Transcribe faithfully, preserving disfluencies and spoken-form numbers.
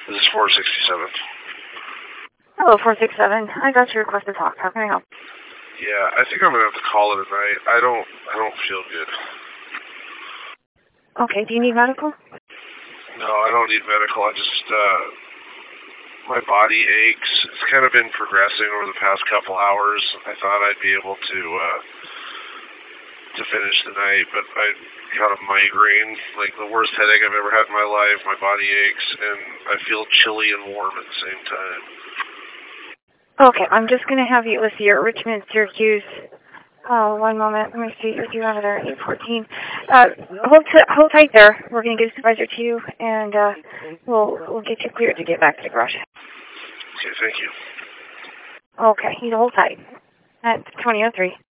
This is four sixty-seven. Hello, four six seven. I got your request to talk. How can I help? Yeah, I think I'm gonna have to call it a night. I don't, I don't feel good. Okay, do you need medical? No, I don't need medical. I just, uh, my body aches. It's kind of been progressing over the past couple hours. I thought I'd be able to, uh, to finish the night, but I got a migraine, like the worst headache I've ever had in my life. My body aches, and I feel chilly and warm at the same time. Okay, I'm just going to have you, let's see, you're at Richmond, Syracuse. Oh, one moment. Let me see. You're due out at eight fourteen. Uh, hold, t- hold tight there. We're going to get a supervisor to you, and uh, we'll we'll get you cleared to get back to the garage. Okay, thank you. Okay, you hold tight. At twenty oh three.